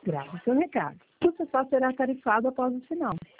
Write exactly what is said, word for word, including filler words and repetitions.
Grave seu recado. Você só será tarifado após o sinal.